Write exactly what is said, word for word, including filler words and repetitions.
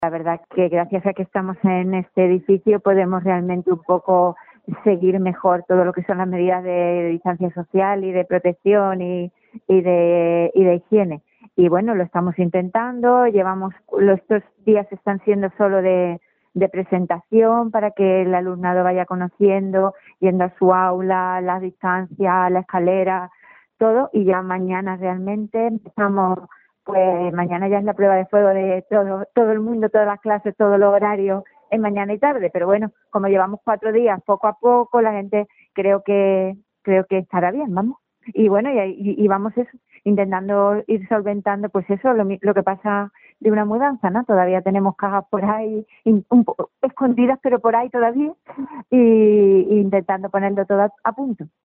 La verdad que gracias a que estamos en este edificio podemos realmente un poco seguir mejor todo lo que son las medidas de distancia social y de protección y, y de y de higiene. Y bueno, lo estamos intentando, llevamos, los estos días están siendo solo de, de presentación para que el alumnado vaya conociendo, yendo a su aula, la distancia, la escalera, todo, y ya mañana realmente empezamos. Pues mañana ya es la prueba de fuego de todo todo el mundo, todas las clases, todos los horarios, en mañana y tarde. Pero bueno, como llevamos cuatro días, poco a poco, la gente creo que creo que estará bien, vamos. Y bueno, y, y, y vamos eso, intentando ir solventando, pues eso, lo, lo que pasa de una mudanza, ¿no? Todavía tenemos cajas por ahí, in, un poco escondidas, pero por ahí todavía, y, y intentando ponerlo todo a, a punto.